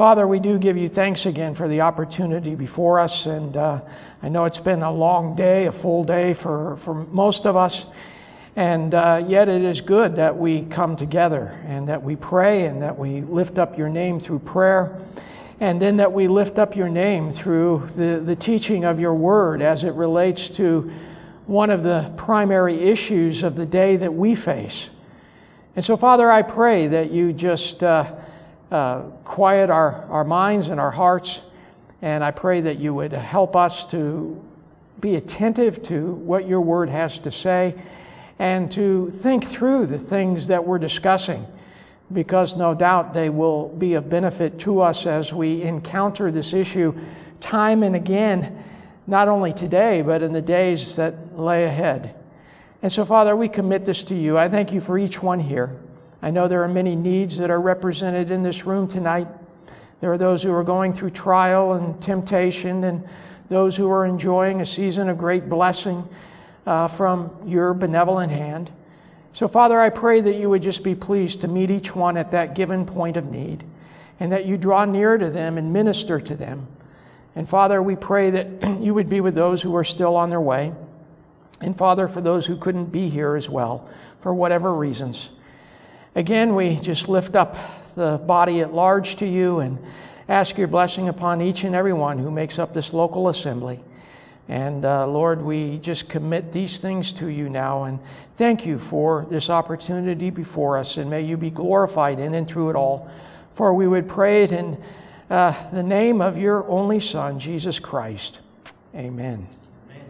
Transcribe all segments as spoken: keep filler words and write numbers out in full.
Father, we do give you thanks again for the opportunity before us, and uh, I know it's been a long day, a full day for, for most of us, and uh, yet it is good that we come together and that we pray and that we lift up your name through prayer, and then that we lift up your name through the, the teaching of your word as it relates to one of the primary issues of the day that we face. And so, Father, I pray that you just uh, uh, quiet our, our minds and our hearts, and I pray that you would help us to be attentive to what your word has to say and to think through the things that we're discussing, because no doubt they will be of benefit to us as we encounter this issue time and again, not only today, but in the days that lay ahead. And so, Father, we commit this to you. I thank you for each one here. I know there are many needs that are represented in this room tonight. There are those who are going through trial and temptation, and those who are enjoying a season of great blessing uh, from your benevolent hand. So, Father, I pray that you would just be pleased to meet each one at that given point of need, and that you draw near to them and minister to them. And, Father, we pray that you would be with those who are still on their way. And, Father, for those who couldn't be here as well, for whatever reasons. Again, we just lift up the body at large to you and ask your blessing upon each and every one who makes up this local assembly. And uh, Lord, we just commit these things to you now and thank you for this opportunity before us, and may you be glorified in and through it all. For we would pray it in uh, the name of your only Son, Jesus Christ. Amen. Amen.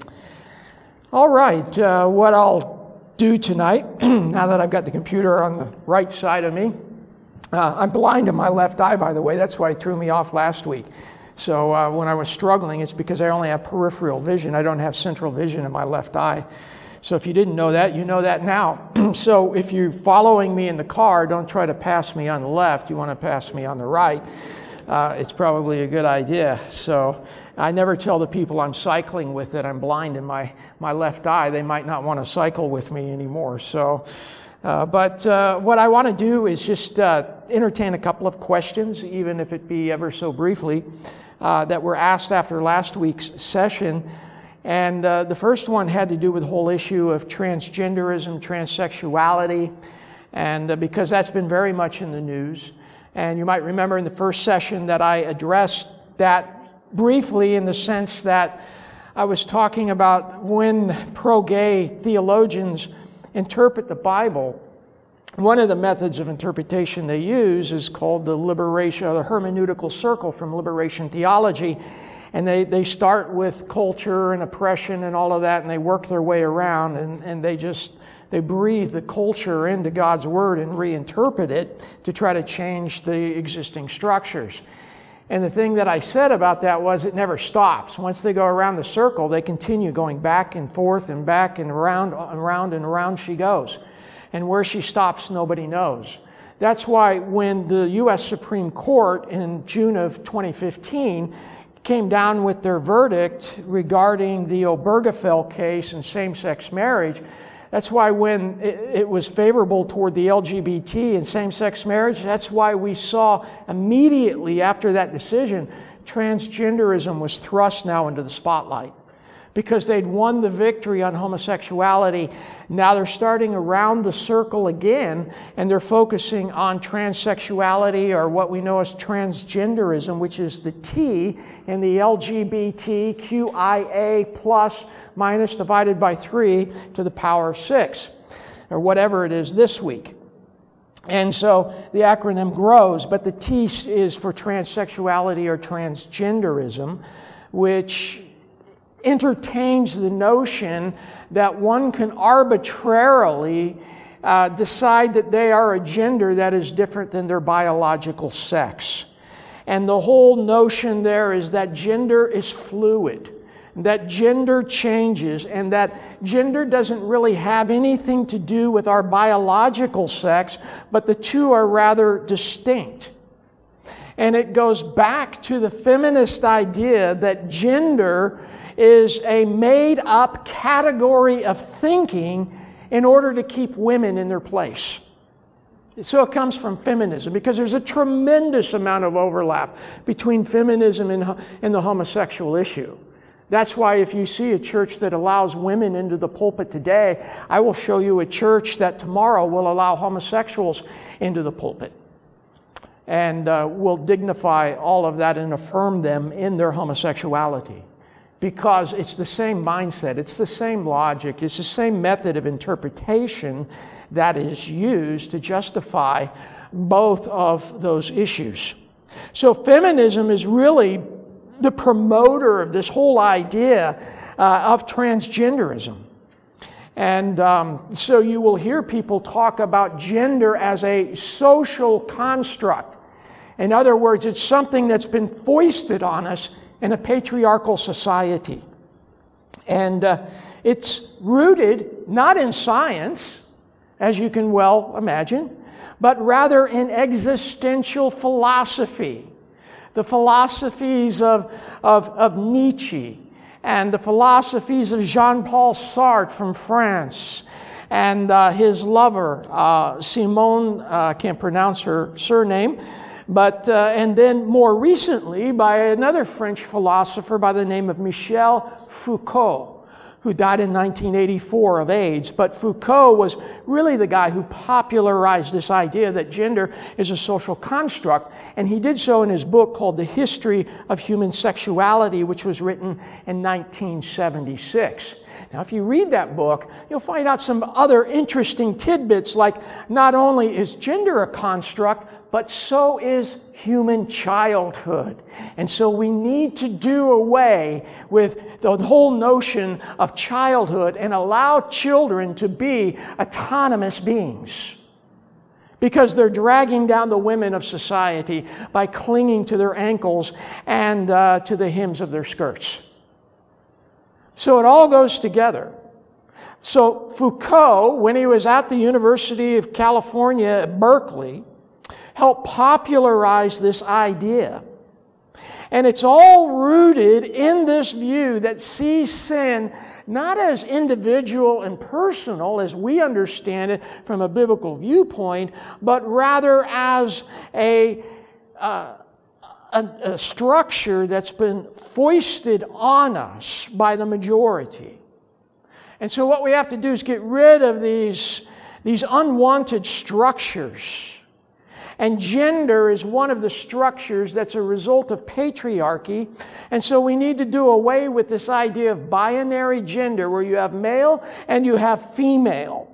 All right, uh, what I'll do tonight, now that I've got the computer on the right side of me, uh, I'm blind in my left eye, by the way. That's why it threw me off last week. So uh, when I was struggling, it's because I only have peripheral vision. I don't have central vision in my left eye. So if you didn't know that, you know that now. So if you're following me in the car, don't try to pass me on the left. You want to pass me on the right. Uh, it's probably a good idea. So I never tell the people I'm cycling with that I'm blind in my, my left eye. They might not want to cycle with me anymore. So, uh, but uh, what I want to do is just uh, entertain a couple of questions, even if it be ever so briefly, uh, that were asked after last week's session. And uh, the first one had to do with the whole issue of transgenderism, transsexuality, and uh, because that's been very much in the news. And you might remember in the first session that I addressed that briefly in the sense that I was talking about when pro-gay theologians interpret the Bible, one of the methods of interpretation they use is called the liberation, or the hermeneutical circle from liberation theology. And they, they start with culture and oppression and all of that, and they work their way around, and, and they just They breathe the culture into God's Word and reinterpret it to try to change the existing structures. And the thing that I said about that was it never stops. Once they go around the circle, they continue going back and forth and back and around, around and around she goes. And where she stops, nobody knows. That's why when the U S Supreme Court in June of twenty fifteen came down with their verdict regarding the Obergefell case and same-sex marriage, that's why when it was favorable toward the L G B T and same-sex marriage, that's why we saw immediately after that decision, transgenderism was thrust now into the spotlight. Because they'd won the victory on homosexuality, now they're starting around the circle again, and they're focusing on transsexuality, or what we know as transgenderism, which is the T in the L G B T Q I A plus minus divided by three to the power of six, or whatever it is this week. And so the acronym grows, but the T is for transsexuality or transgenderism, which entertains the notion that one can arbitrarily uh, decide that they are a gender that is different than their biological sex. And the whole notion there is that gender is fluid, that gender changes, and that gender doesn't really have anything to do with our biological sex, but the two are rather distinct. And it goes back to the feminist idea that gender is a made-up category of thinking in order to keep women in their place. So it comes from feminism, because there's a tremendous amount of overlap between feminism and, and the homosexual issue. That's why if you see a church that allows women into the pulpit today, I will show you a church that tomorrow will allow homosexuals into the pulpit. And uh, will dignify all of that and affirm them in their homosexuality. Because it's the same mindset, it's the same logic, it's the same method of interpretation that is used to justify both of those issues. So feminism is really the promoter of this whole idea uh, of transgenderism. And um, so you will hear people talk about gender as a social construct. In other words, it's something that's been foisted on us in a patriarchal society. And uh, it's rooted not in science, as you can well imagine, but rather in existential philosophy. The philosophies of, of, of Nietzsche, and the philosophies of Jean-Paul Sartre from France, and uh, his lover, uh, Simone, I uh, can't pronounce her surname, but, uh, and then more recently by another French philosopher by the name of Michel Foucault, who died in nineteen eighty-four of AIDS. But Foucault was really the guy who popularized this idea that gender is a social construct, and he did so in his book called The History of Human Sexuality, which was written in nineteen seventy-six. Now, if you read that book, you'll find out some other interesting tidbits, like not only is gender a construct, but so is human childhood. And so we need to do away with the whole notion of childhood and allow children to be autonomous beings. Because they're dragging down the women of society by clinging to their ankles and uh, to the hems of their skirts. So it all goes together. So Foucault, when he was at the University of California at Berkeley, helped popularize this idea. And it's all rooted in this view that sees sin not as individual and personal as we understand it from a biblical viewpoint, but rather as a, uh, a, a structure that's been foisted on us by the majority. And so what we have to do is get rid of these, these unwanted structures. And gender is one of the structures that's a result of patriarchy. And so we need to do away with this idea of binary gender, where you have male and you have female.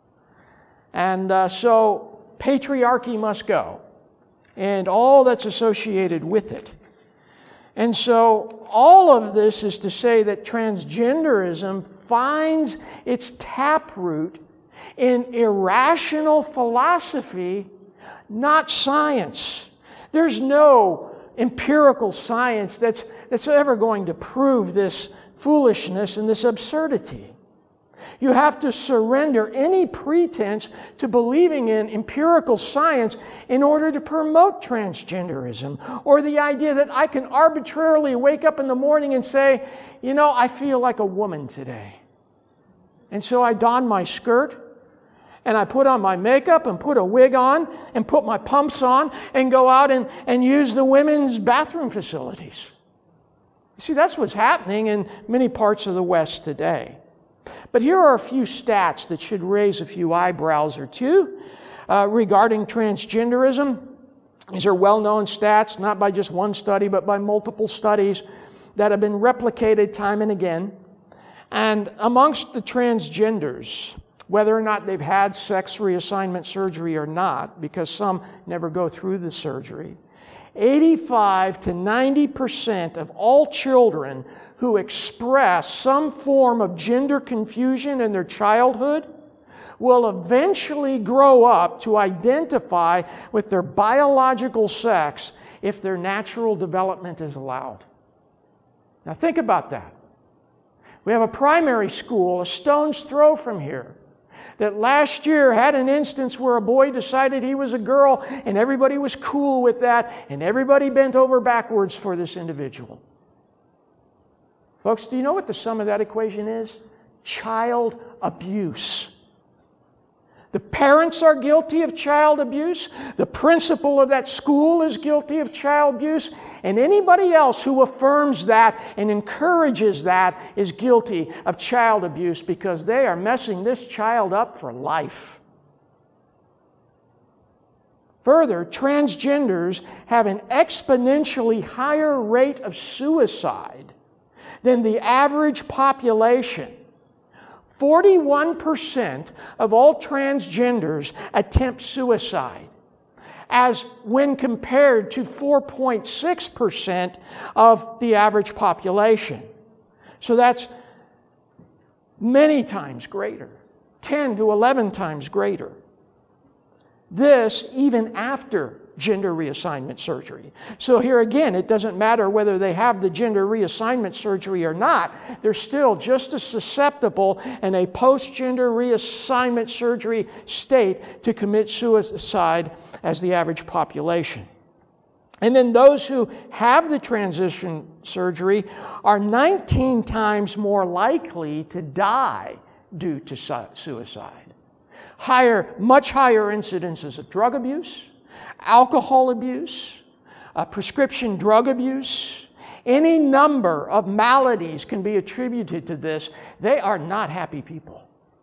And uh, so patriarchy must go, and all that's associated with it. And so all of this is to say that transgenderism finds its taproot in irrational philosophy, not science. There's no empirical science that's, that's ever going to prove this foolishness and this absurdity. You have to surrender any pretense to believing in empirical science in order to promote transgenderism, or the idea that I can arbitrarily wake up in the morning and say, you know, I feel like a woman today. And so I don my skirt, and I put on my makeup and put a wig on and put my pumps on and go out and, and use the women's bathroom facilities. You see, that's what's happening in many parts of the West today. But here are a few stats that should raise a few eyebrows or two uh, regarding transgenderism. These are well-known stats, not by just one study, but by multiple studies that have been replicated time and again. And amongst the transgenders, whether or not they've had sex reassignment surgery or not, because some never go through the surgery, eighty-five to ninety percent of all children who express some form of gender confusion in their childhood will eventually grow up to identify with their biological sex if their natural development is allowed. Now think about that. We have a primary school a stone's throw from here that last year had an instance where a boy decided he was a girl, and everybody was cool with that, and everybody bent over backwards for this individual. Folks, do you know what the sum of that equation is? Child abuse. The parents are guilty of child abuse. The principal of that school is guilty of child abuse. And anybody else who affirms that and encourages that is guilty of child abuse because they are messing this child up for life. Further, transgenders have an exponentially higher rate of suicide than the average population. forty-one percent of all transgenders attempt suicide, as when compared to four point six percent of the average population. So that's many times greater, ten to eleven times greater. This even after gender reassignment surgery. So here again, it doesn't matter whether they have the gender reassignment surgery or not. They're still just as susceptible in a post-gender reassignment surgery state to commit suicide as the average population. And then those who have the transition surgery are nineteen times more likely to die due to suicide. Higher, much higher incidences of drug abuse, alcohol abuse, uh, prescription drug abuse, any number of maladies can be attributed to this. They are not happy people.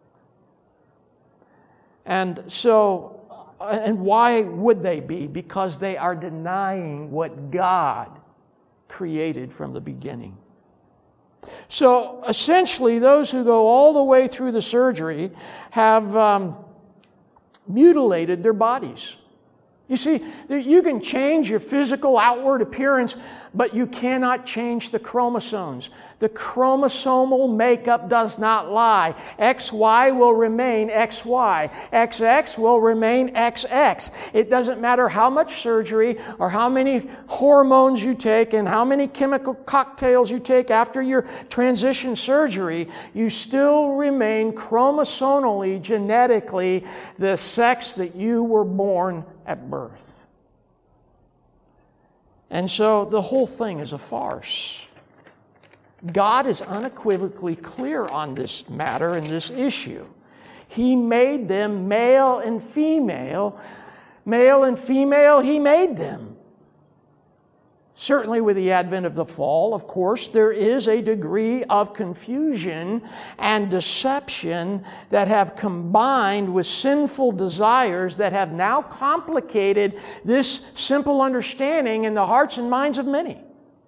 And so, and why would they be? Because they are denying what God created from the beginning. So essentially, those who go all the way through the surgery have um, mutilated their bodies. You see, you can change your physical outward appearance, but you cannot change the chromosomes. The chromosomal makeup does not lie. X Y will remain X Y. X X will remain X X. It doesn't matter how much surgery or how many hormones you take and how many chemical cocktails you take after your transition surgery, you still remain chromosomally, genetically, the sex that you were born at birth. And so the whole thing is a farce. God is unequivocally clear on this matter and this issue. He made them male and female. Male and female, He made them. Certainly with the advent of the fall, of course, there is a degree of confusion and deception that have combined with sinful desires that have now complicated this simple understanding in the hearts and minds of many.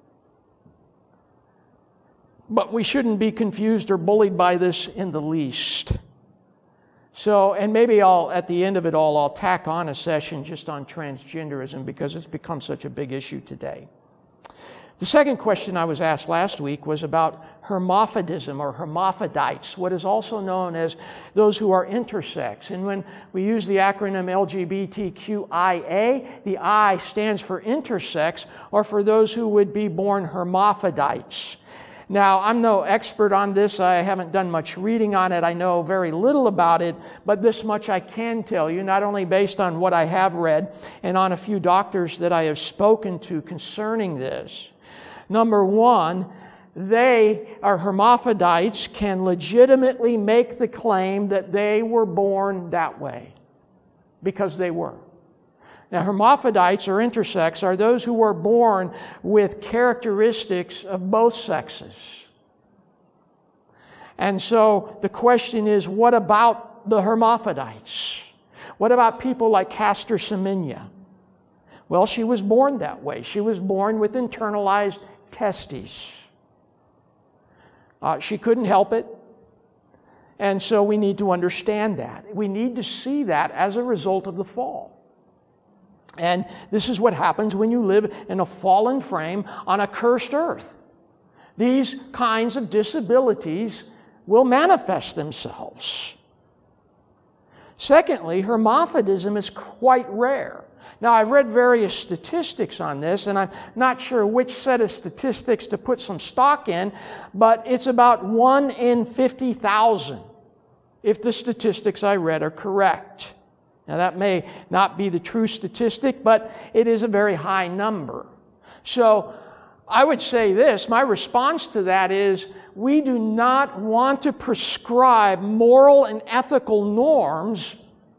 But we shouldn't be confused or bullied by this in the least. So, and maybe I'll, at the end of it all, I'll tack on a session just on transgenderism because it's become such a big issue today. The second question I was asked last week was about hermaphrodism or hermaphrodites, what is also known as those who are intersex. And when we use the acronym L G B T Q I A, the I stands for intersex, or for those who would be born hermaphrodites. Now, I'm no expert on this. I haven't done much reading on it. I know very little about it, but this much I can tell you, not only based on what I have read and on a few doctors that I have spoken to concerning this. Number one, they, our hermaphrodites, can legitimately make the claim that they were born that way, because they were. Now, hermaphrodites or intersex are those who were born with characteristics of both sexes. And so the question is, what about the hermaphrodites? What about people like Caster Semenya? Well, she was born that way. She was born with internalized testes. Uh, she couldn't help it. And so we need to understand that. We need to see that as a result of the fall. And this is what happens when you live in a fallen frame on a cursed earth. These kinds of disabilities will manifest themselves. Secondly, hermaphrodism is quite rare. Now, I've read various statistics on this, and I'm not sure which set of statistics to put some stock in, but it's about one in fifty thousand, if the statistics I read are correct. Now, that may not be the true statistic, but it is a very high number. So, I would say this, my response to that is, we do not want to prescribe moral and ethical norms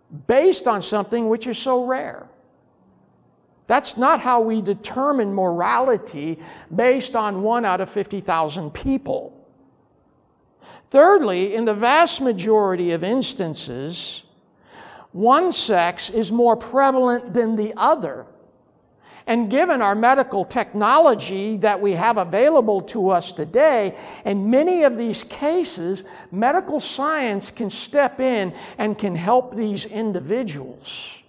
based on something which is so rare. That's not how we determine morality based on one out of fifty thousand people. Thirdly, in the vast majority of instances, one sex is more prevalent than the other. And given our medical technology that we have available to us today, in many of these cases, medical science can step in and can help these individuals.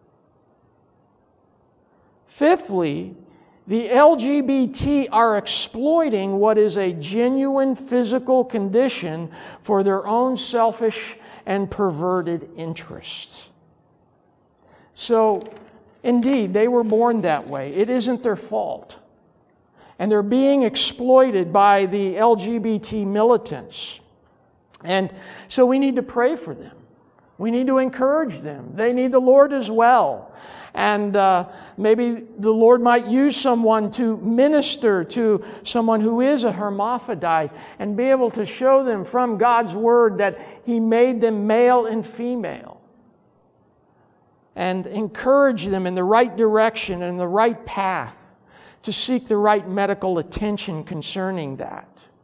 Fifthly, the L G B T are exploiting what is a genuine physical condition for their own selfish and perverted interests. So, indeed, they were born that way. It isn't their fault. And they're being exploited by the L G B T militants. And so we need to pray for them. We need to encourage them. They need the Lord as well. And uh, maybe the Lord might use someone to minister to someone who is a hermaphrodite and be able to show them from God's Word that He made them male and female. And encourage them in the right direction and the right path to seek the right medical attention concerning that.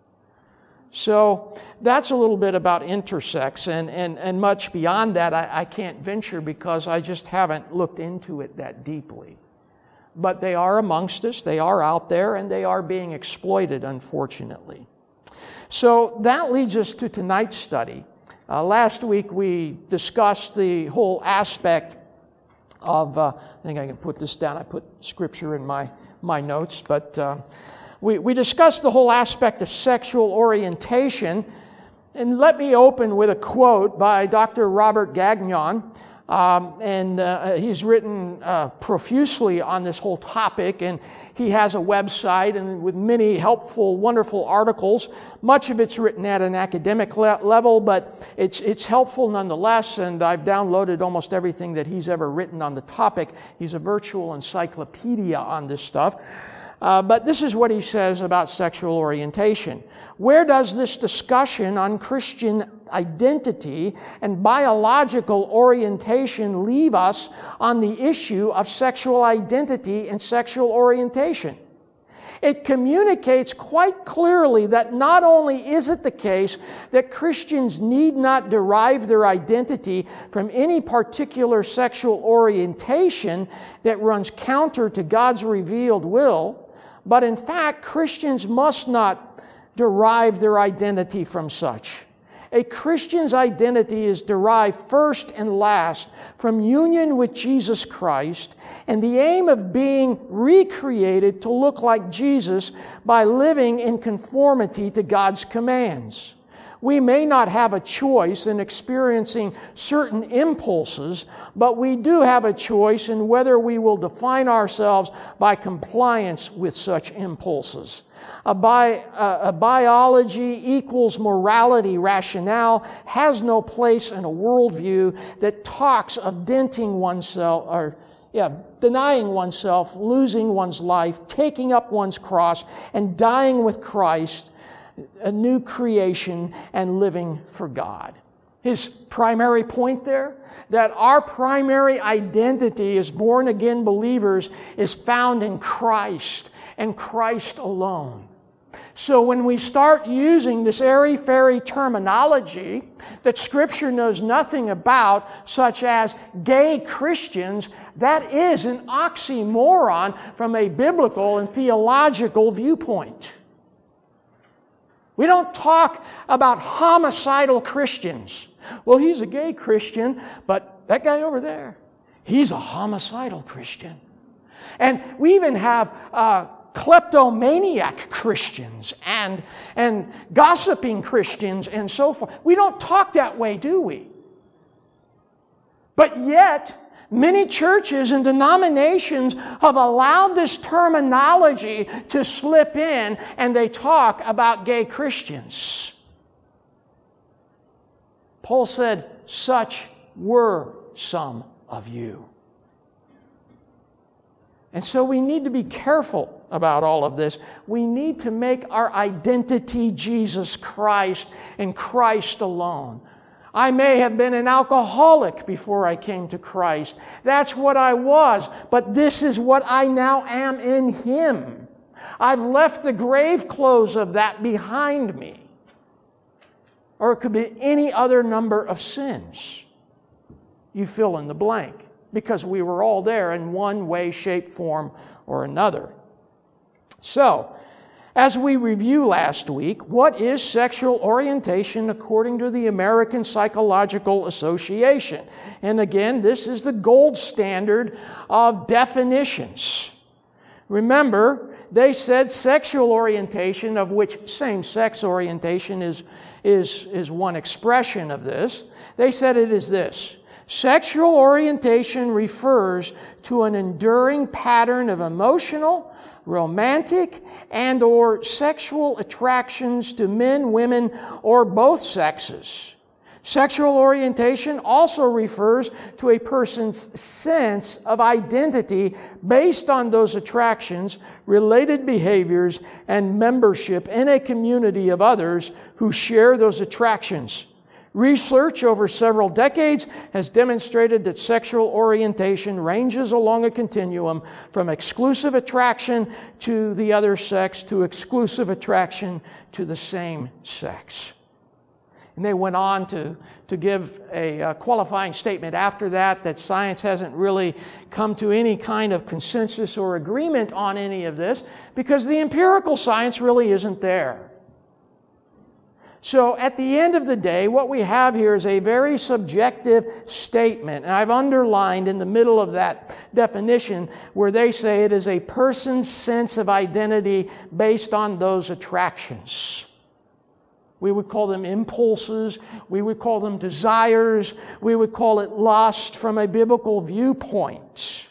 So that's a little bit about intersex, and, and, and much beyond that I, I can't venture because I just haven't looked into it that deeply. But they are amongst us, they are out there, and they are being exploited, unfortunately. So that leads us to tonight's study. Uh, last week we discussed the whole aspect of, uh, I think I can put this down, I put scripture in my, my notes, but uh, we, we discussed the whole aspect of sexual orientation. And let me open with a quote by Doctor Robert Gagnon. Um, and uh, he's written uh, profusely on this whole topic, and he has a website and with many helpful, wonderful articles. Much of it's written at an academic le- level, but it's it's helpful nonetheless, and I've downloaded almost everything that he's ever written on the topic. He's a virtual encyclopedia on this stuff. Uh, but this is what he says about sexual orientation. Where does this discussion on Christian identity and biological orientation leave us on the issue of sexual identity and sexual orientation? It communicates quite clearly that not only is it the case that Christians need not derive their identity from any particular sexual orientation that runs counter to God's revealed will, but in fact, Christians must not derive their identity from such. A Christian's identity is derived first and last from union with Jesus Christ and the aim of being recreated to look like Jesus by living in conformity to God's commands. We may not have a choice in experiencing certain impulses, but we do have a choice in whether we will define ourselves by compliance with such impulses. A, bi- a, a biology equals morality rationale has no place in a worldview that talks of denting oneself, or yeah, denying oneself, losing one's life, taking up one's cross, and dying with Christ, a new creation, and living for God. His primary point there, that our primary identity as born-again believers is found in Christ and Christ alone. So when we start using this airy-fairy terminology that Scripture knows nothing about, such as gay Christians, that is an oxymoron from a biblical and theological viewpoint. We don't talk about homicidal Christians. Well, he's a gay Christian, but that guy over there, he's a homicidal Christian. And we even have uh, kleptomaniac Christians and, and gossiping Christians and so forth. We don't talk that way, do we? But yet, many churches and denominations have allowed this terminology to slip in, and they talk about gay Christians. Paul said, such were some of you. And so we need to be careful about all of this. We need to make our identity Jesus Christ and Christ alone. I may have been an alcoholic before I came to Christ. That's what I was, but this is what I now am in Him. I've left the grave clothes of that behind me. Or it could be any other number of sins. You fill in the blank, because we were all there in one way, shape, form, or another. So, as we reviewed last week, what is sexual orientation according to the American Psychological Association? And again, this is the gold standard of definitions. Remember, they said sexual orientation, of which same-sex orientation is, is, is one expression of this. They said it is this: sexual orientation refers to an enduring pattern of emotional, romantic, and or sexual attractions to men, women, or both sexes. Sexual orientation also refers to a person's sense of identity based on those attractions, related behaviors, and membership in a community of others who share those attractions. Research over several decades has demonstrated that sexual orientation ranges along a continuum from exclusive attraction to the other sex to exclusive attraction to the same sex. And they went on to, to give a, a qualifying statement after that, that science hasn't really come to any kind of consensus or agreement on any of this, because the empirical science really isn't there. So at the end of the day, what we have here is a very subjective statement. And I've underlined in the middle of that definition where they say it is a person's sense of identity based on those attractions. We would call them impulses. We would call them desires. We would call it lust from a biblical viewpoint.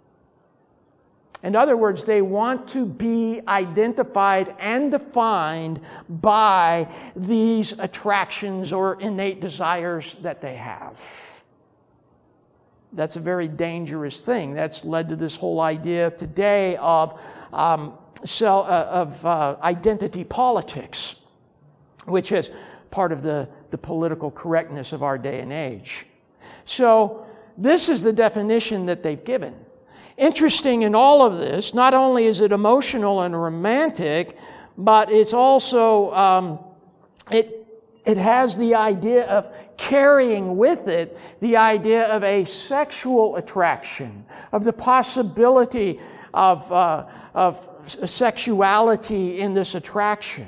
In other words, they want to be identified and defined by these attractions or innate desires that they have. That's a very dangerous thing. That's led to this whole idea today of, um, so, uh, of uh, identity politics, which is part of the, the political correctness of our day and age. So this is the definition that they've given. Interesting in all of this, not only is it emotional and romantic, but it's also, um, it, it has the idea of carrying with it the idea of a sexual attraction, of the possibility of, uh, of sexuality in this attraction.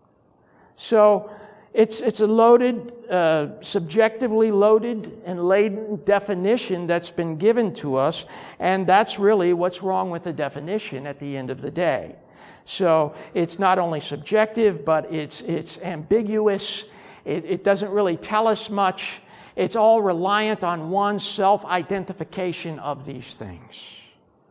So it's, it's a loaded, uh, subjectively loaded and laden definition that's been given to us, and that's really what's wrong with the definition at the end of the day. So it's not only subjective, but it's, it's ambiguous. It, it doesn't really tell us much. It's all reliant on one's self-identification of these things.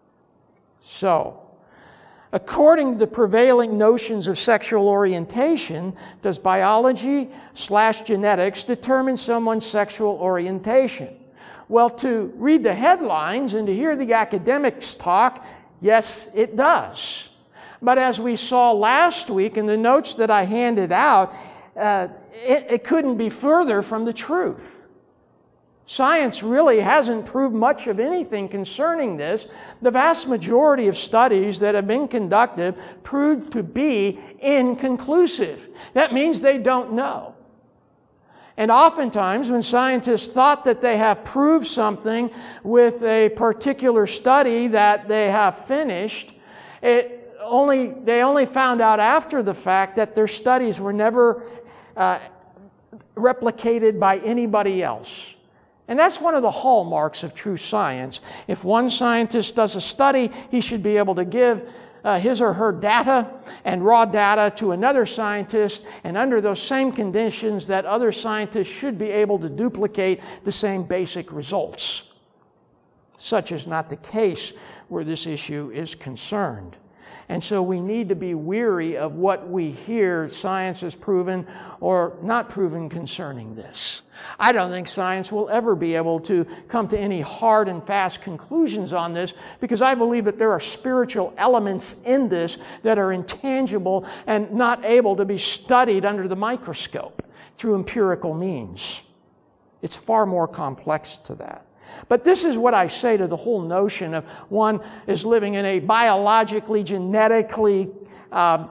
So, according to the prevailing notions of sexual orientation, does biology slash genetics determine someone's sexual orientation? Well, to read the headlines and to hear the academics talk, yes, it does. But as we saw last week in the notes that I handed out, uh, it, it couldn't be further from the truth. Science really hasn't proved much of anything concerning this. The vast majority of studies that have been conducted proved to be inconclusive. That means they don't know. And oftentimes when scientists thought that they have proved something with a particular study that they have finished, it only, they only found out after the fact that their studies were never uh, replicated by anybody else. And that's one of the hallmarks of true science. If one scientist does a study, he should be able to give uh, his or her data and raw data to another scientist, and under those same conditions that other scientists should be able to duplicate the same basic results. Such is not the case where this issue is concerned. And so we need to be weary of what we hear science has proven or not proven concerning this. I don't think science will ever be able to come to any hard and fast conclusions on this, because I believe that there are spiritual elements in this that are intangible and not able to be studied under the microscope through empirical means. It's far more complex to that. But this is what I say to the whole notion of one is living in a biologically, genetically uh,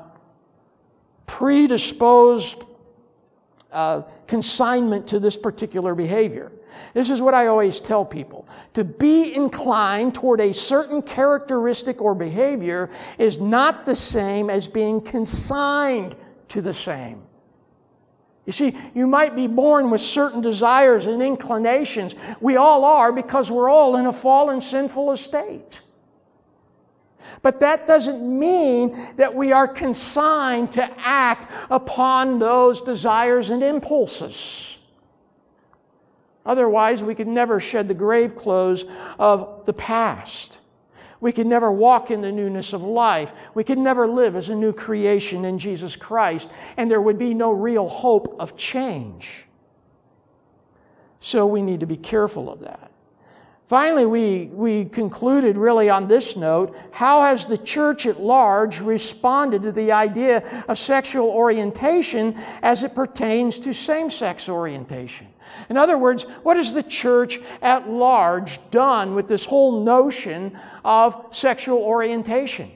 predisposed uh, consignment to this particular behavior. This is what I always tell people. To be inclined toward a certain characteristic or behavior is not the same as being consigned to the same. You see, you might be born with certain desires and inclinations. We all are, because we're all in a fallen, sinful estate. But that doesn't mean that we are consigned to act upon those desires and impulses. Otherwise, we could never shed the grave clothes of the past. We could never walk in the newness of life. We could never live as a new creation in Jesus Christ, and there would be no real hope of change. So we need to be careful of that. Finally, we, we concluded really on this note, how has the church at large responded to the idea of sexual orientation as it pertains to same-sex orientation? In other words, what has the church at large done with this whole notion of sexual orientation?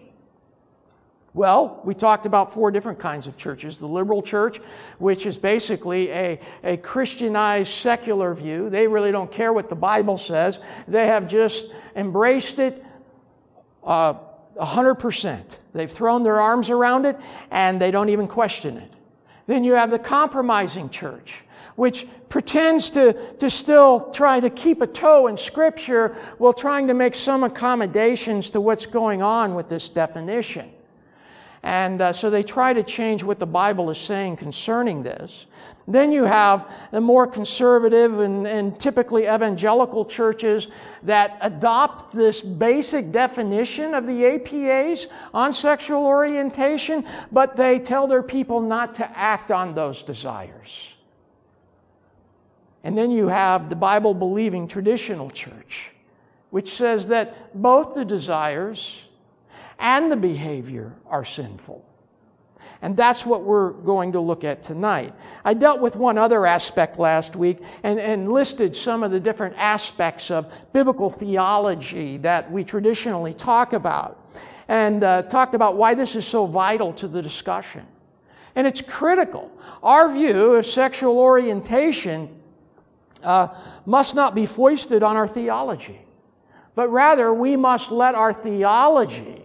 Well, we talked about four different kinds of churches. The liberal church, which is basically a, a Christianized secular view. They really don't care what the Bible says. They have just embraced it uh, one hundred percent. They've thrown their arms around it, and they don't even question it. Then you have the compromising church, which pretends to, to still try to keep a toe in Scripture while trying to make some accommodations to what's going on with this definition. And uh, so they try to change what the Bible is saying concerning this. Then you have the more conservative and, and typically evangelical churches that adopt this basic definition of the A P A's on sexual orientation, but they tell their people not to act on those desires. And then you have the Bible-believing traditional church, which says that both the desires and the behavior are sinful. And that's what we're going to look at tonight. I dealt with one other aspect last week and, and listed some of the different aspects of biblical theology that we traditionally talk about, and uh, talked about why this is so vital to the discussion. And it's critical. Our view of sexual orientation uh, must not be foisted on our theology, but rather we must let our theology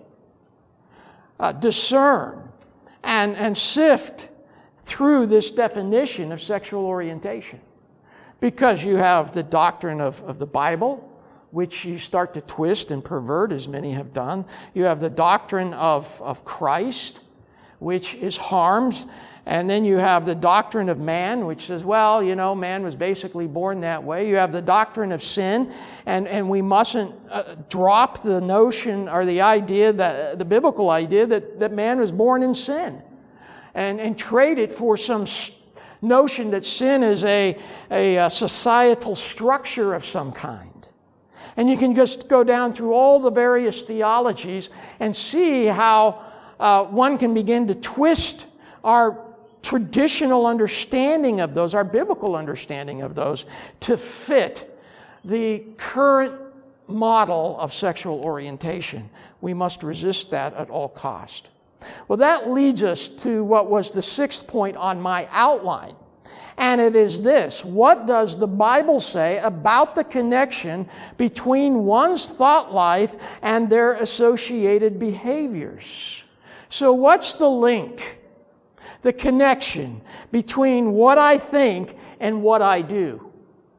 Uh, discern and, and sift through this definition of sexual orientation. Because you have the doctrine of, of the Bible, which you start to twist and pervert, as many have done. You have the doctrine of, of Christ, which is harms. And then you have the doctrine of man, which says, well, you know, man was basically born that way. You have the doctrine of sin, and, and we mustn't uh, drop the notion or the idea, that the biblical idea that, that man was born in sin, and, and trade it for some notion that sin is a, a, a societal structure of some kind. And you can just go down through all the various theologies and see how uh, one can begin to twist our traditional understanding of those, our biblical understanding of those, to fit the current model of sexual orientation. We must resist that at all cost. Well, that leads us to what was the sixth point on my outline. And it is this: what does the Bible say about the connection between one's thought life and their associated behaviors? So what's the link? The connection between what I think and what I do.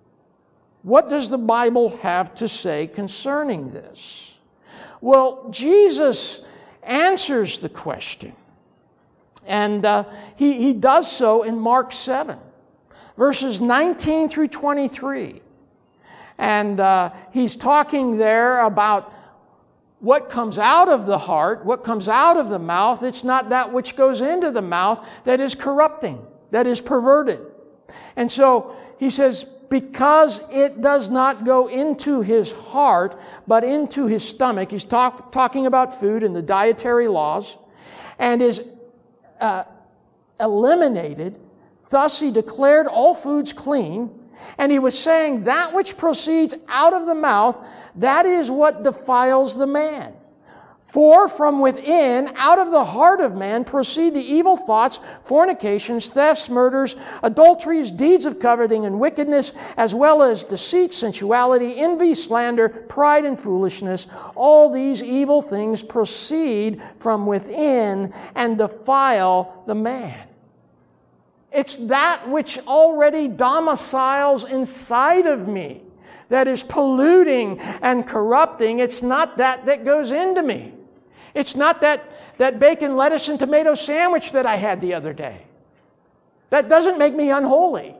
What does the Bible have to say concerning this? Well, Jesus answers the question. And uh, he, he does so in Mark seven, verses nineteen through twenty-three. And uh, he's talking there about what comes out of the heart, what comes out of the mouth. It's not that which goes into the mouth that is corrupting, that is perverted. And so he says, because it does not go into his heart, but into his stomach. He's talk, talking about food and the dietary laws, and is uh, eliminated. Thus he declared all foods clean, And he was saying that which proceeds out of the mouth, that is what defiles the man. For from within, out of the heart of man, proceed the evil thoughts, fornications, thefts, murders, adulteries, deeds of coveting and wickedness, as well as deceit, sensuality, envy, slander, pride, and foolishness. All these evil things proceed from within and defile the man. It's that which already domiciles inside of me that is polluting and corrupting. It's not that that goes into me. It's not that, that bacon, lettuce, and tomato sandwich that I had the other day. That doesn't make me unholy.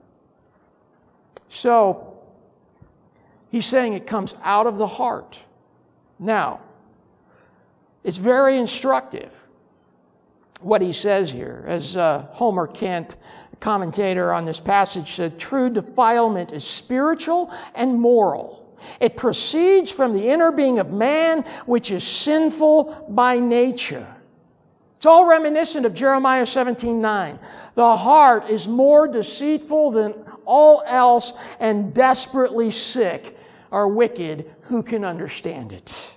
So, he's saying it comes out of the heart. Now, it's very instructive what he says here. As uh, Homer Kent, a commentator on this passage, said, true defilement is spiritual and moral. It proceeds from the inner being of man, which is sinful by nature. It's all reminiscent of Jeremiah seventeen nine. The heart is more deceitful than all else and desperately sick or wicked. Who can understand it?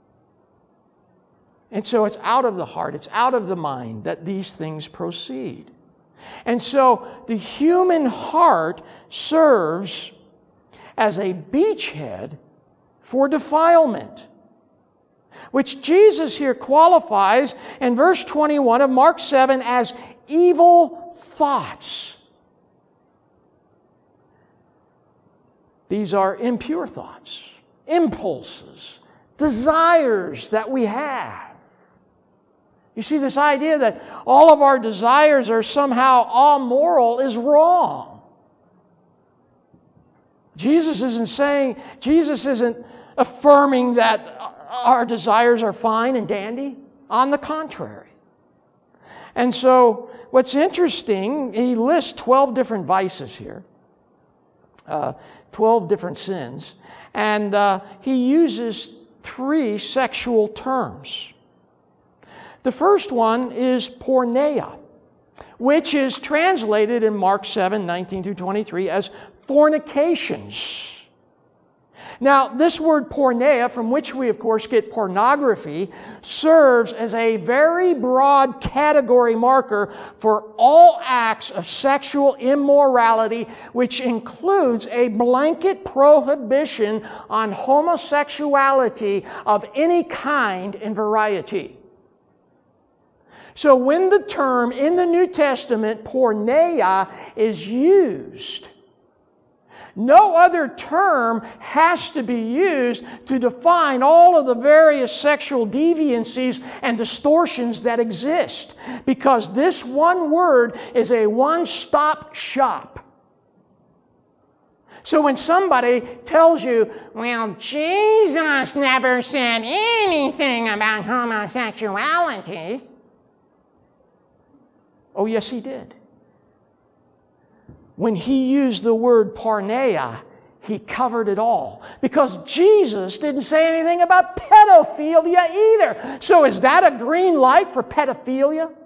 And so it's out of the heart, it's out of the mind that these things proceed. And so the human heart serves as a beachhead for defilement, which Jesus here qualifies in verse twenty-one of Mark seven as evil thoughts. These are impure thoughts, impulses, desires that we have. You see, this idea that all of our desires are somehow amoral is wrong. Jesus isn't saying, Jesus isn't affirming that our desires are fine and dandy. On the contrary. And so, what's interesting, he lists twelve different vices here. Uh, twelve different sins. And uh, he uses three sexual terms. The first one is porneia, which is translated in Mark seven nineteen through twenty-three as fornications. Now, this word porneia, from which we of course get pornography, serves as a very broad category marker for all acts of sexual immorality, which includes a blanket prohibition on homosexuality of any kind and variety. So when the term in the New Testament, porneia, is used, no other term has to be used to define all of the various sexual deviancies and distortions that exist, because this one word is a one-stop shop. So when somebody tells you, well, Jesus never said anything about homosexuality, oh, yes, he did. When he used the word porneia, he covered it all. Because Jesus didn't say anything about pedophilia either. So is that a green light for pedophilia?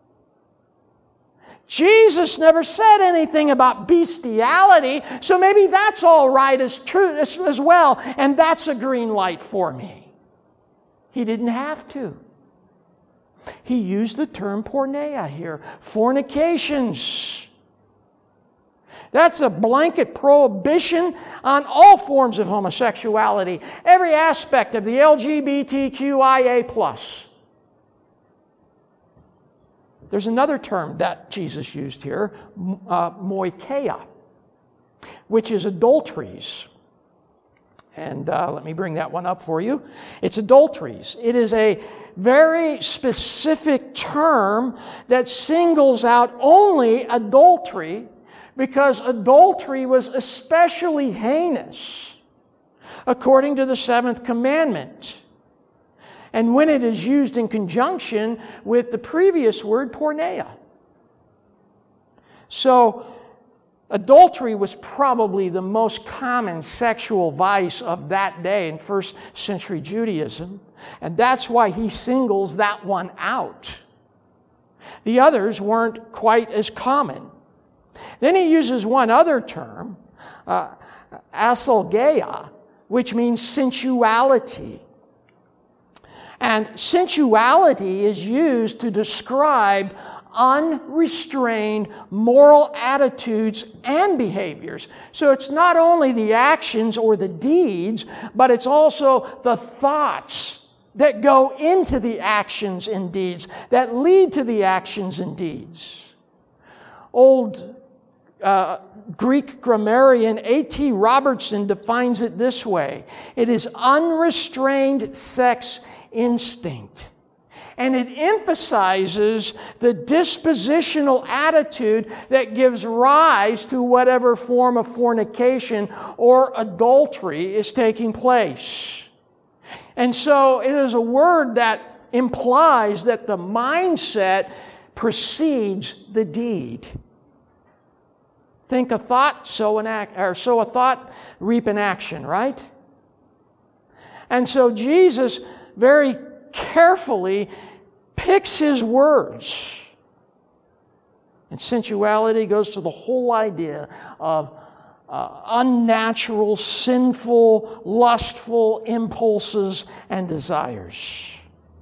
Jesus never said anything about bestiality, so maybe that's all right as true as, as well, and that's a green light for me. He didn't have to. He used the term porneia here. Fornications. That's a blanket prohibition on all forms of homosexuality. Every aspect of the L G B T Q I A plus. There's another term that Jesus used here, uh, moikeia, which is adulteries. And uh, let me bring that one up for you. It's adulteries. It is a very specific term that singles out only adultery, because adultery was especially heinous according to the seventh commandment. And when it is used in conjunction with the previous word, porneia. So, adultery was probably the most common sexual vice of that day in first century Judaism. And that's why he singles that one out. The others weren't quite as common. Then he uses one other term, uh, asalgeia, which means sensuality. And sensuality is used to describe unrestrained moral attitudes and behaviors. So it's not only the actions or the deeds, but it's also the thoughts that go into the actions and deeds, that lead to the actions and deeds. Old uh, Greek grammarian A T Robertson defines it this way: it is unrestrained sex instinct. And it emphasizes the dispositional attitude that gives rise to whatever form of fornication or adultery is taking place. And so it is a word that implies that the mindset precedes the deed. Think a thought, sow an act, or sow a thought, reap an action, right? And so Jesus very carefully picks his words. And sensuality goes to the whole idea of uh, unnatural, sinful, lustful impulses and desires.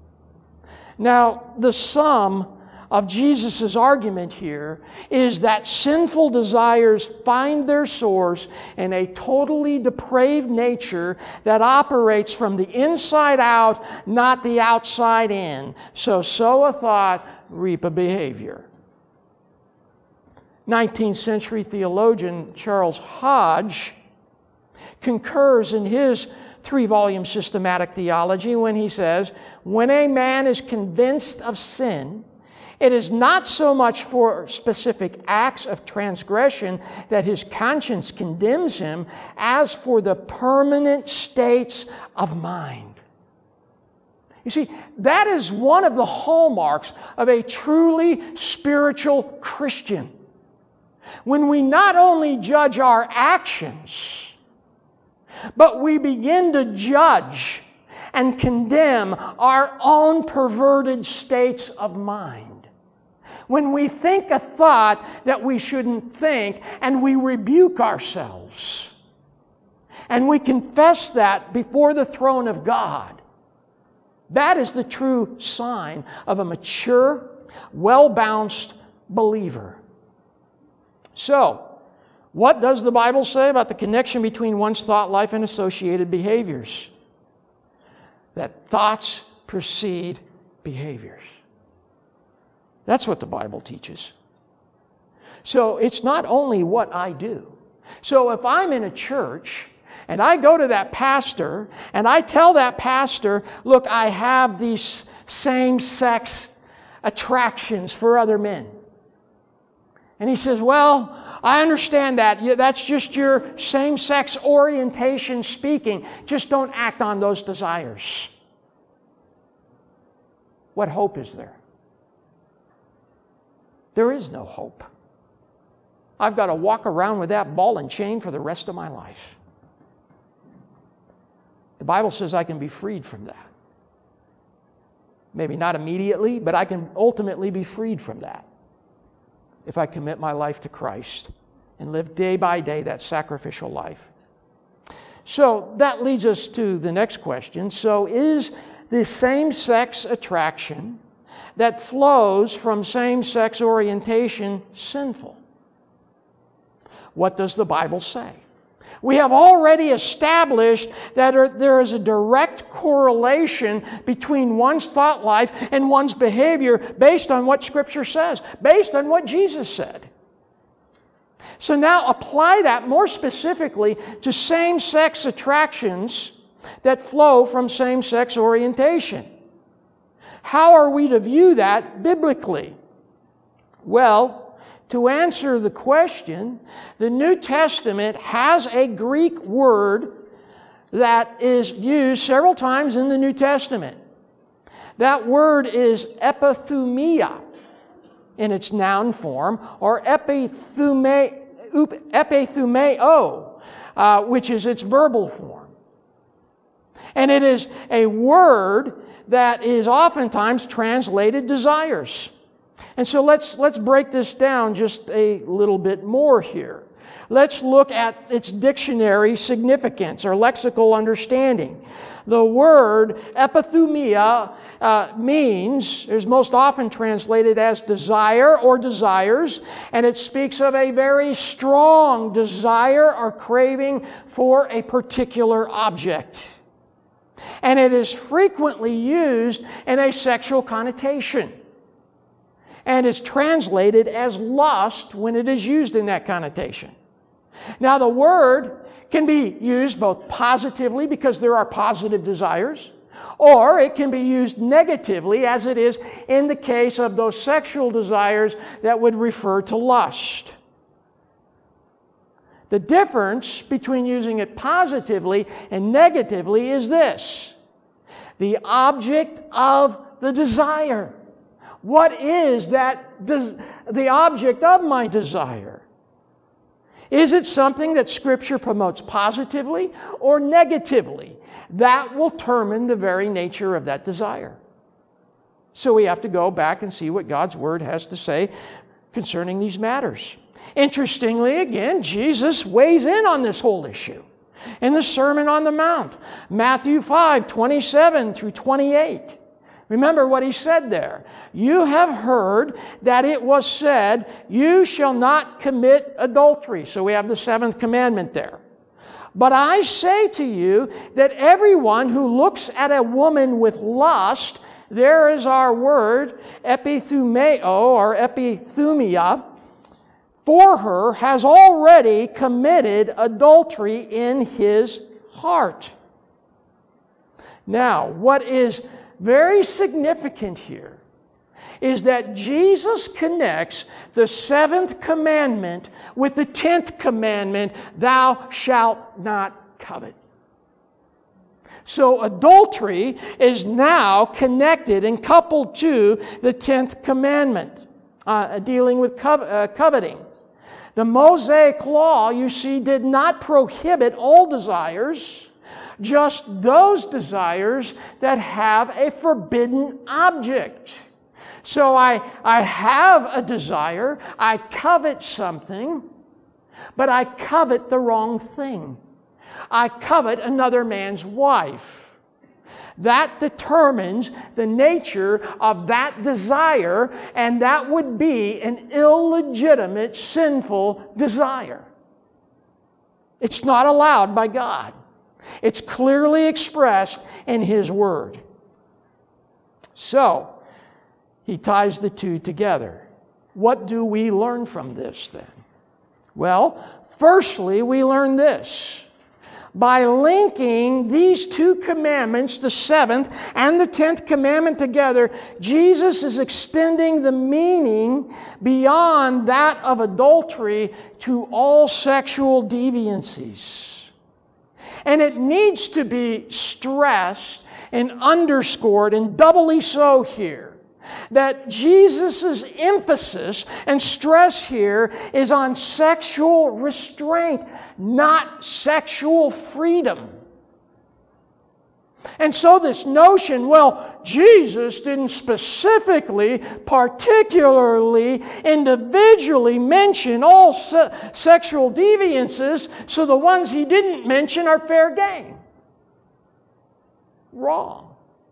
Now, the sum of Jesus' argument here is that sinful desires find their source in a totally depraved nature that operates from the inside out, not the outside in. So sow a thought, reap a behavior. nineteenth century theologian Charles Hodge concurs in his three-volume systematic theology when he says, when a man is convinced of sin, it is not so much for specific acts of transgression that his conscience condemns him as for the permanent states of mind. You see, that is one of the hallmarks of a truly spiritual Christian. When we not only judge our actions, but we begin to judge and condemn our own perverted states of mind. When we think a thought that we shouldn't think, and we rebuke ourselves, and we confess that before the throne of God, that is the true sign of a mature, well-balanced believer. So, what does the Bible say about the connection between one's thought life and associated behaviors? That thoughts precede behaviors. That's what the Bible teaches. So it's not only what I do. So if I'm in a church and I go to that pastor and I tell that pastor, look, I have these same-sex attractions for other men. And he says, well, I understand that. That's just your same-sex orientation speaking. Just don't act on those desires. What hope is there? There is no hope. I've got to walk around with that ball and chain for the rest of my life. The Bible says I can be freed from that. Maybe not immediately, but I can ultimately be freed from that if I commit my life to Christ and live day by day that sacrificial life. So that leads us to the next question. So is the same-sex attraction that flows from same-sex orientation sinful? What does the Bible say? We have already established that there is a direct correlation between one's thought life and one's behavior based on what Scripture says, based on what Jesus said. So now apply that more specifically to same-sex attractions that flow from same-sex orientation. How are we to view that biblically? Well, to answer the question, the New Testament has a Greek word that is used several times in the New Testament. That word is epithumia in its noun form, or epithume, epithumeo, uh, which is its verbal form. And it is a word that is oftentimes translated desires. And so let's let's break this down just a little bit more here. Let's look at its dictionary significance or lexical understanding. The word epithumia uh, means, is most often translated as desire or desires, and it speaks of a very strong desire or craving for a particular object. And it is frequently used in a sexual connotation, and is translated as lust when it is used in that connotation. Now, the word can be used both positively because there are positive desires, or it can be used negatively as it is in the case of those sexual desires that would refer to lust. The difference between using it positively and negatively is this: the object of the desire. What is that des- the object of my desire? Is it something that Scripture promotes positively or negatively? That will determine the very nature of that desire. So we have to go back and see what God's Word has to say concerning these matters. Interestingly, again, Jesus weighs in on this whole issue in the Sermon on the Mount, Matthew five, twenty-seven through twenty-eight. Remember what he said there. You have heard that it was said, you shall not commit adultery. So we have the seventh commandment there. But I say to you that everyone who looks at a woman with lust, there is our word, epithumeo or epithumia, for her has already committed adultery in his heart. Now, what is very significant here is that Jesus connects the seventh commandment with the tenth commandment, thou shalt not covet. So adultery is now connected and coupled to the tenth commandment, uh, dealing with co- uh, coveting. The Mosaic law, you see, did not prohibit all desires, just those desires that have a forbidden object. So I, I have a desire, I covet something, but I covet the wrong thing. I covet another man's wife. That determines the nature of that desire, and that would be an illegitimate, sinful desire. It's not allowed by God. It's clearly expressed in His Word. So, He ties the two together. What do we learn from this then? Well, firstly, we learn this. By linking these two commandments, the seventh and the tenth commandment together, Jesus is extending the meaning beyond that of adultery to all sexual deviancies. And it needs to be stressed and underscored, and doubly so here, that Jesus' emphasis and stress here is on sexual restraint, not sexual freedom. And so this notion, well, Jesus didn't specifically, particularly, individually mention all se- sexual deviances, so the ones He didn't mention are fair game. Wrong.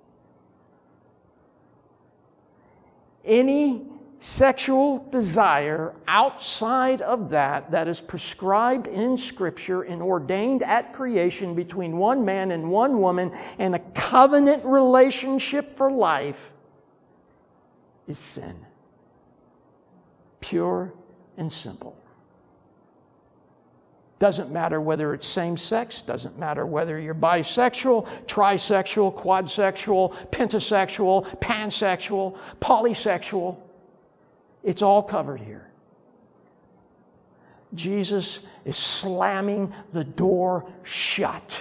Any sexual desire outside of that that is prescribed in Scripture and ordained at creation between one man and one woman in a covenant relationship for life is sin. Pure and simple. Doesn't matter whether it's same-sex, doesn't matter whether you're bisexual, trisexual, quadsexual, pentasexual, pansexual, polysexual. It's all covered here. Jesus is slamming the door shut.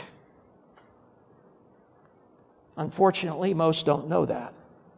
Unfortunately, most don't know that.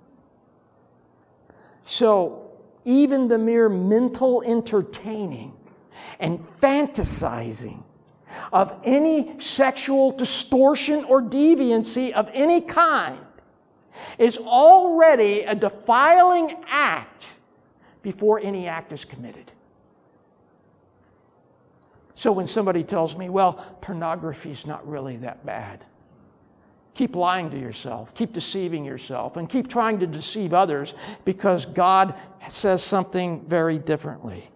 So, even the mere mental entertaining and fantasizing of any sexual distortion or deviancy of any kind is already a defiling act before any act is committed. So when somebody tells me, well, pornography is not really that bad, keep lying to yourself, keep deceiving yourself, and keep trying to deceive others because God says something very differently.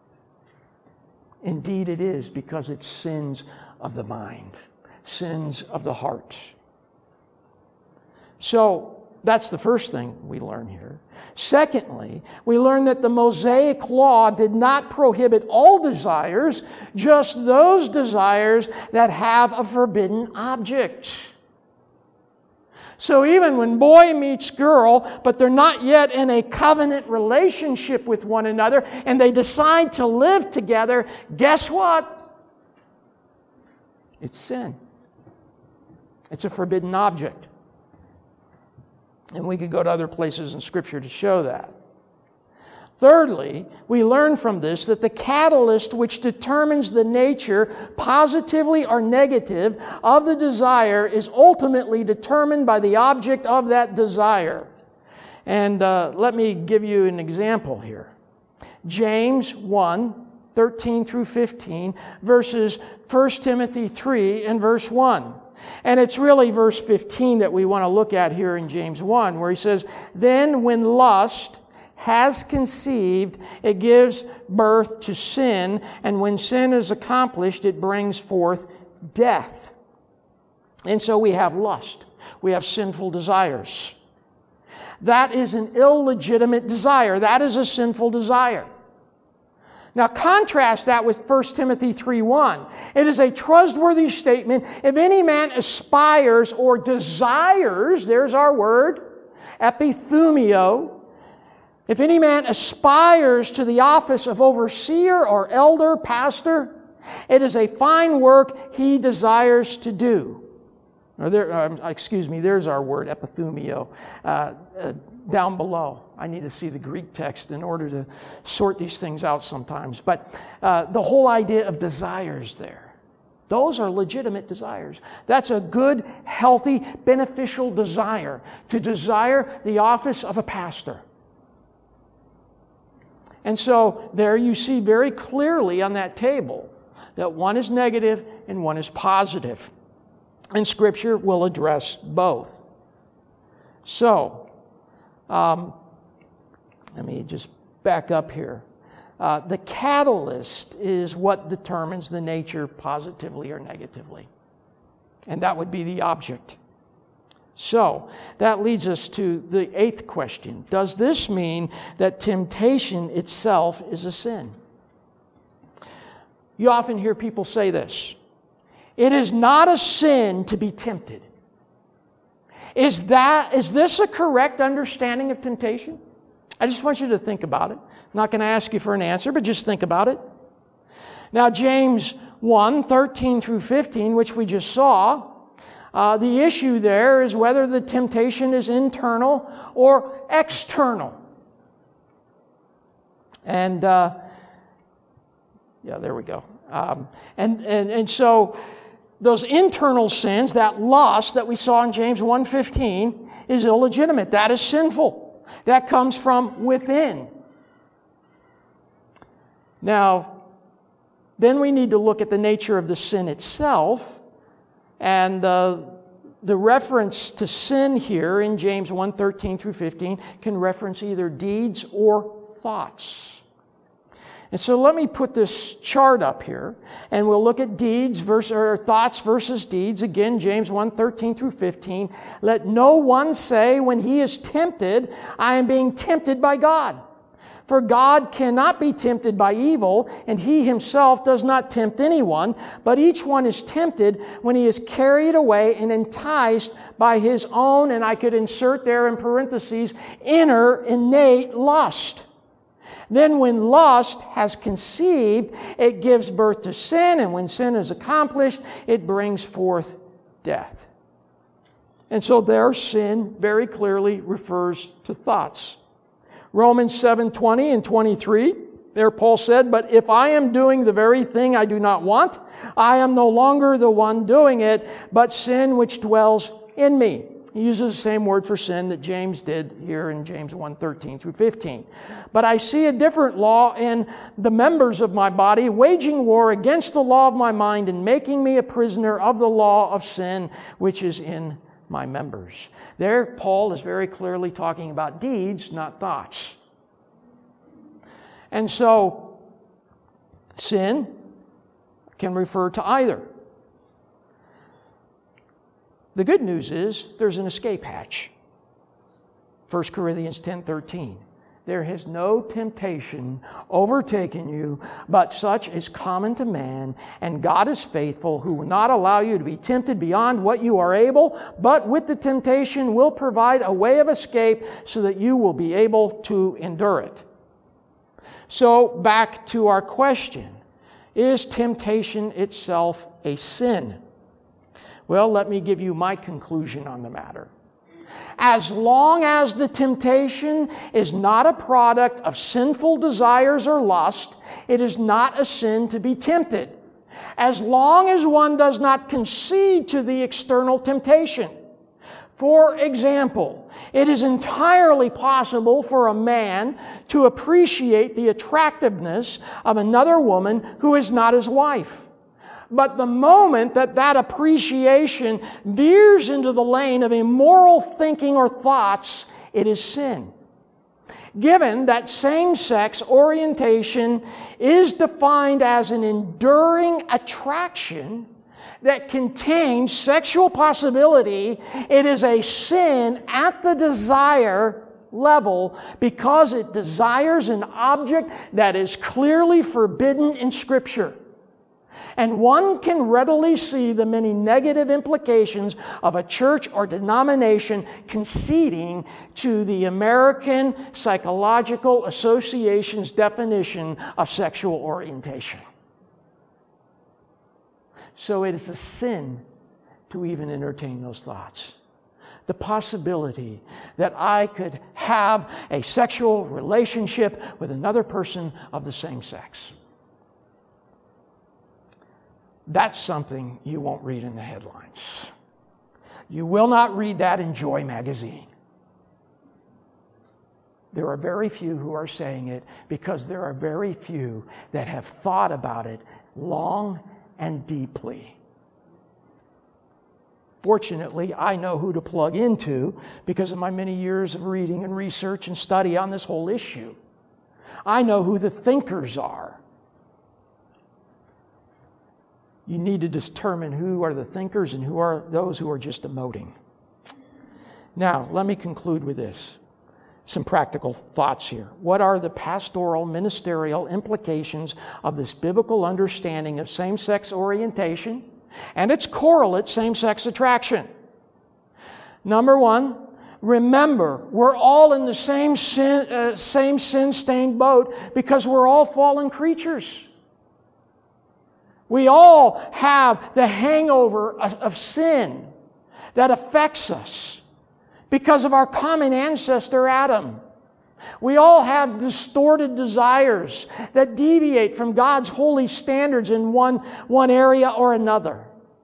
Indeed it is, because it's sins of the mind, sins of the heart. So that's the first thing we learn here. Secondly, we learn that the Mosaic law did not prohibit all desires, just those desires that have a forbidden object. So even when boy meets girl, but they're not yet in a covenant relationship with one another, and they decide to live together, guess what? It's sin. It's a forbidden object. And we could go to other places in Scripture to show that. Thirdly, we learn from this that the catalyst which determines the nature, positively or negative, of the desire is ultimately determined by the object of that desire. And uh, let me give you an example here. James one, thirteen through fifteen, versus First Timothy three and verse one. And it's really verse fifteen that we want to look at here in James one, where he says, "Then when lust has conceived, it gives birth to sin, and when sin is accomplished, it brings forth death." And so we have lust. We have sinful desires. That is an illegitimate desire. That is a sinful desire. Now contrast that with First Timothy three one. It is a trustworthy statement. If any man aspires or desires, there's our word, epithumio. If any man aspires to the office of overseer or elder, pastor, it is a fine work he desires to do. Or there, um, excuse me, there's our word, epithumio, uh, uh, down below. I need to see the Greek text in order to sort these things out sometimes. But uh, the whole idea of desires there, those are legitimate desires. That's a good, healthy, beneficial desire, to desire the office of a pastor. And so there you see very clearly on that table that one is negative and one is positive. And Scripture will address both. So, um, let me just back up here. Uh, the catalyst is what determines the nature positively or negatively. And that would be the object. So, that leads us to the eighth question. Does this mean that temptation itself is a sin? You often hear people say this. It is not a sin to be tempted. Is that, is this a correct understanding of temptation? I just want you to think about it. I'm not going to ask you for an answer, but just think about it. Now, James one, thirteen through fifteen, which we just saw, uh, the issue there is whether the temptation is internal or external. And, uh, yeah, there we go. Um, and, and, and so, those internal sins, that lust that we saw in James one fifteen, is illegitimate. That is sinful. That comes from within. Now, then we need to look at the nature of the sin itself. And uh, the reference to sin here in James one thirteen through fifteen can reference either deeds or thoughts. And so let me put this chart up here, and we'll look at deeds versus, or thoughts versus deeds. Again, James one thirteen through fifteen. Let no one say when he is tempted, I am being tempted by God. For God cannot be tempted by evil, and he himself does not tempt anyone, but each one is tempted when he is carried away and enticed by his own, and I could insert there in parentheses, inner innate lust. Then when lust has conceived, it gives birth to sin, and when sin is accomplished, it brings forth death. And so there, sin very clearly refers to thoughts. Romans seven twenty and twenty-three, there Paul said, but if I am doing the very thing I do not want, I am no longer the one doing it, but sin which dwells in me. He uses the same word for sin that James did here in James one, thirteen through fifteen. But I see a different law in the members of my body, waging war against the law of my mind and making me a prisoner of the law of sin, which is in my members. There, Paul is very clearly talking about deeds, not thoughts. And so, sin can refer to either. The good news is there's an escape hatch. First Corinthians ten thirteen. There has no temptation overtaken you, but such is common to man, and God is faithful, who will not allow you to be tempted beyond what you are able, but with the temptation will provide a way of escape so that you will be able to endure it. So, back to our question. Is temptation itself a sin? Well, let me give you my conclusion on the matter. As long as the temptation is not a product of sinful desires or lust, it is not a sin to be tempted. As long as one does not concede to the external temptation. For example, it is entirely possible for a man to appreciate the attractiveness of another woman who is not his wife. But the moment that that appreciation veers into the lane of immoral thinking or thoughts, it is sin. Given that same-sex orientation is defined as an enduring attraction that contains sexual possibility, it is a sin at the desire level because it desires an object that is clearly forbidden in Scripture. And one can readily see the many negative implications of a church or denomination conceding to the American Psychological Association's definition of sexual orientation. So it is a sin to even entertain those thoughts. The possibility that I could have a sexual relationship with another person of the same sex. That's something you won't read in the headlines. You will not read that in Joy magazine. There are very few who are saying it because there are very few that have thought about it long and deeply. Fortunately, I know who to plug into because of my many years of reading and research and study on this whole issue. I know who the thinkers are. You need to determine who are the thinkers and who are those who are just emoting. Now, let me conclude with this. Some practical thoughts here. What are the pastoral, ministerial implications of this biblical understanding of same-sex orientation and its correlate, same-sex attraction? Number one, remember, we're all in the same sin, uh, same sin-stained boat because we're all fallen creatures. We all have the hangover of, of sin that affects us because of our common ancestor, Adam. We all have distorted desires that deviate from God's holy standards in one, one area or another.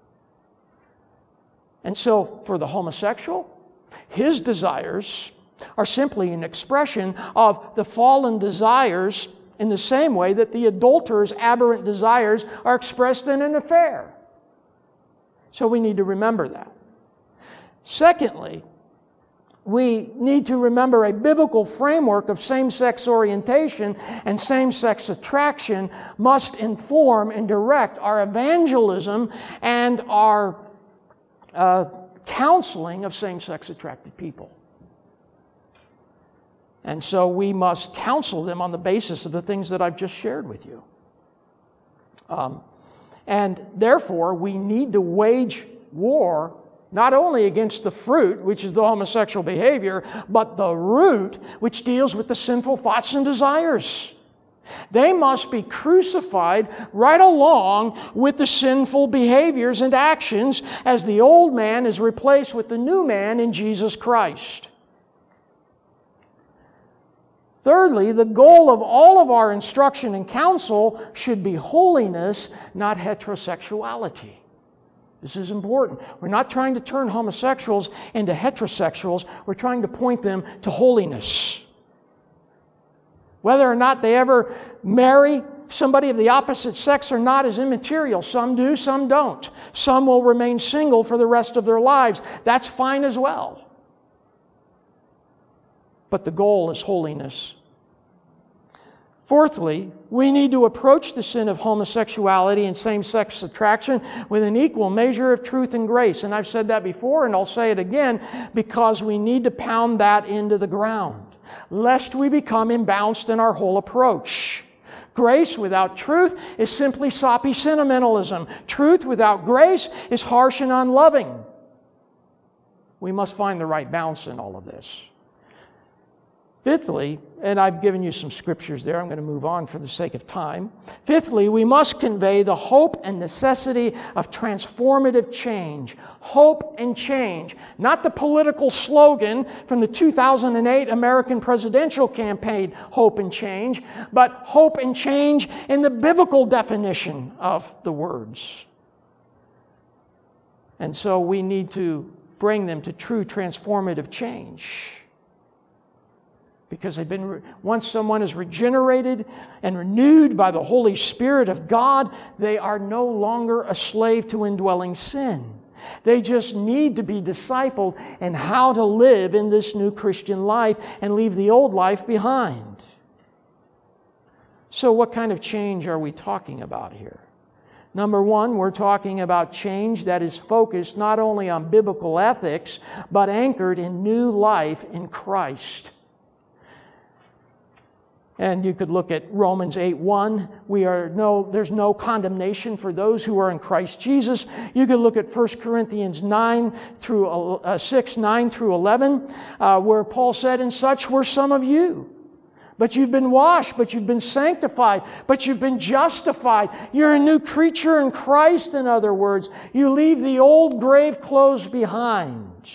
And so, for the homosexual, his desires are simply an expression of the fallen desires in the same way that the adulterer's aberrant desires are expressed in an affair. So we need to remember that. Secondly, we need to remember a biblical framework of same-sex orientation and same-sex attraction must inform and direct our evangelism and our uh, counseling of same-sex attracted people. And so we must counsel them on the basis of the things that I've just shared with you. Um, and therefore, we need to wage war not only against the fruit, which is the homosexual behavior, but the root, which deals with the sinful thoughts and desires. They must be crucified right along with the sinful behaviors and actions as the old man is replaced with the new man in Jesus Christ. Thirdly, the goal of all of our instruction and counsel should be holiness, not heterosexuality. This is important. We're not trying to turn homosexuals into heterosexuals. We're trying to point them to holiness. Whether or not they ever marry somebody of the opposite sex or not is immaterial. Some do, some don't. Some will remain single for the rest of their lives. That's fine as well. But the goal is holiness. Fourthly, we need to approach the sin of homosexuality and same-sex attraction with an equal measure of truth and grace. And I've said that before, and I'll say it again, because we need to pound that into the ground, lest we become imbalanced in our whole approach. Grace without truth is simply soppy sentimentalism. Truth without grace is harsh and unloving. We must find the right balance in all of this. Fifthly, and I've given you some scriptures there, I'm going to move on for the sake of time. Fifthly, we must convey the hope and necessity of transformative change. Hope and change. Not the political slogan from the two thousand eight American presidential campaign, hope and change, but hope and change in the biblical definition of the words. And so we need to bring them to true transformative change. Because they've been, once someone is regenerated and renewed by the Holy Spirit of God, they are no longer a slave to indwelling sin. They just need to be discipled in how to live in this new Christian life and leave the old life behind. So what kind of change are we talking about here? Number one, we're talking about change that is focused not only on biblical ethics, but anchored in new life in Christ. And you could look at Romans eight one. We are no, there's no condemnation for those who are in Christ Jesus. You could look at First Corinthians nine through uh, six, nine through eleven, uh, where Paul said, "And such were some of you. But you've been washed, but you've been sanctified, but you've been justified. You're a new creature in Christ, in other words. You leave the old grave clothes behind."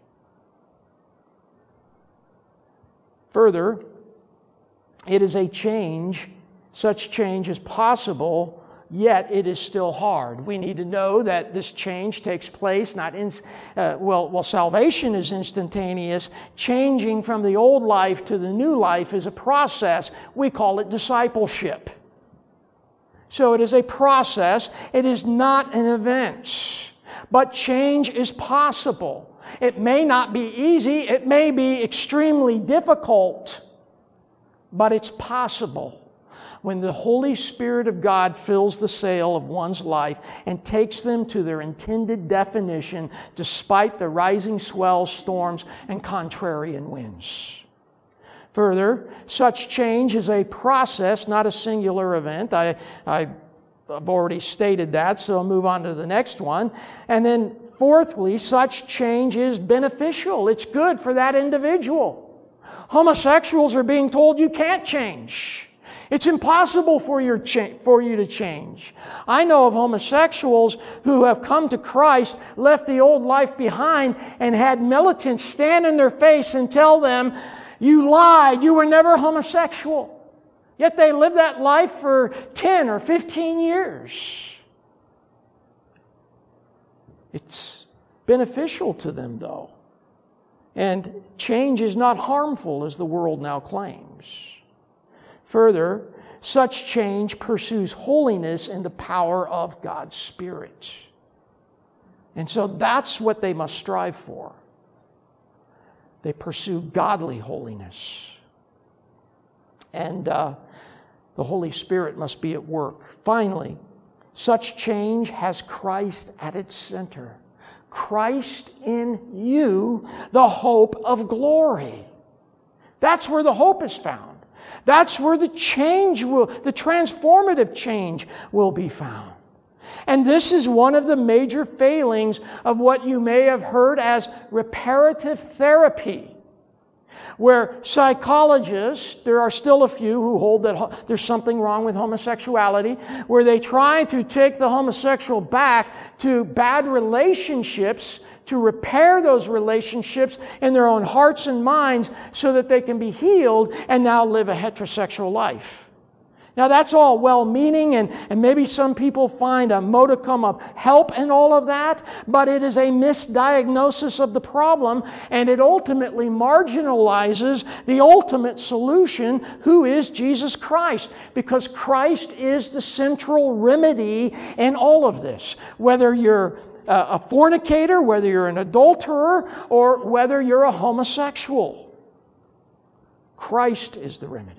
Further, it is a change. Such change is possible, yet it is still hard. We need to know that this change takes place not in, uh, well, well, salvation is instantaneous. Changing from the old life to the new life is a process. We call it discipleship. So it is a process. It is not an event. But change is possible. It may not be easy. It may be extremely difficult. But it's possible when the Holy Spirit of God fills the sail of one's life and takes them to their intended definition despite the rising swells, storms, and contrarian winds. Further, such change is a process, not a singular event. I, I, I've already stated that, so I'll move on to the next one. And then fourthly, such change is beneficial. It's good for that individual. Homosexuals are being told you can't change. It's impossible for, your cha- for you to change. I know of homosexuals who have come to Christ, left the old life behind, and had militants stand in their face and tell them, "You lied, you were never homosexual." Yet they lived that life for ten or fifteen years. It's beneficial to them, though. And change is not harmful, as the world now claims. Further, such change pursues holiness in the power of God's Spirit. And so that's what they must strive for. They pursue godly holiness. And uh, the Holy Spirit must be at work. Finally, such change has Christ at its center. Christ in you, the hope of glory. That's where the hope is found. That's where the change will, the transformative change will be found. And this is one of the major failings of what you may have heard as reparative therapy, where psychologists, there are still a few who hold that there's something wrong with homosexuality, where they try to take the homosexual back to bad relationships to repair those relationships in their own hearts and minds so that they can be healed and now live a heterosexual life. Now that's all well-meaning, and, and maybe some people find a modicum of help in all of that, but it is a misdiagnosis of the problem, and it ultimately marginalizes the ultimate solution, who is Jesus Christ, because Christ is the central remedy in all of this. Whether you're a fornicator, whether you're an adulterer, or whether you're a homosexual, Christ is the remedy.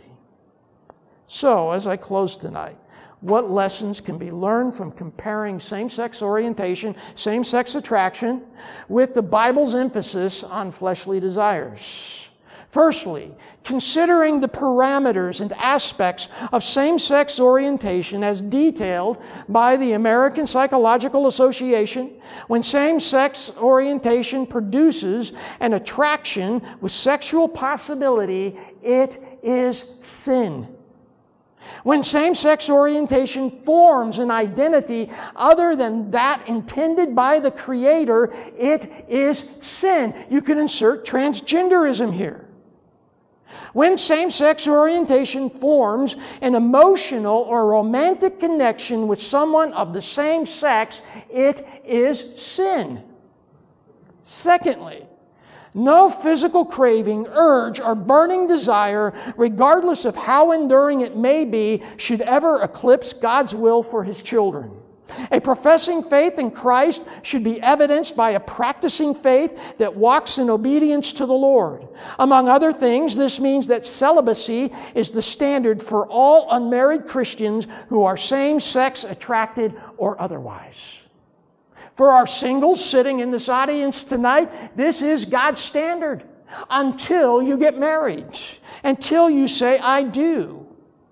So, as I close tonight, what lessons can be learned from comparing same-sex orientation, same-sex attraction, with the Bible's emphasis on fleshly desires? Firstly, considering the parameters and aspects of same-sex orientation as detailed by the American Psychological Association, when same-sex orientation produces an attraction with sexual possibility, it is sin. When same-sex orientation forms an identity other than that intended by the Creator, it is sin. You can insert transgenderism here. When same-sex orientation forms an emotional or romantic connection with someone of the same sex, it is sin. Secondly, no physical craving, urge, or burning desire, regardless of how enduring it may be, should ever eclipse God's will for His children. A professing faith in Christ should be evidenced by a practicing faith that walks in obedience to the Lord. Among other things, this means that celibacy is the standard for all unmarried Christians who are same-sex attracted or otherwise. For our singles sitting in this audience tonight, this is God's standard until you get married, until you say, I do.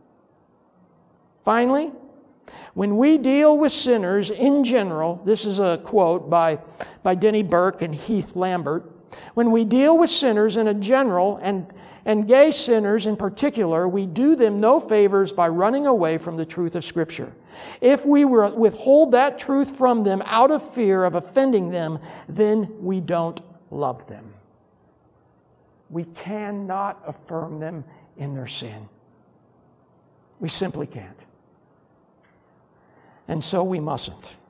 Finally, when we deal with sinners in general, this is a quote by, by Denny Burke and Heath Lambert, when we deal with sinners in a general and, and gay sinners in particular, we do them no favors by running away from the truth of Scripture. If we withhold that truth from them out of fear of offending them, then we don't love them. We cannot affirm them in their sin. We simply can't. And so we mustn't.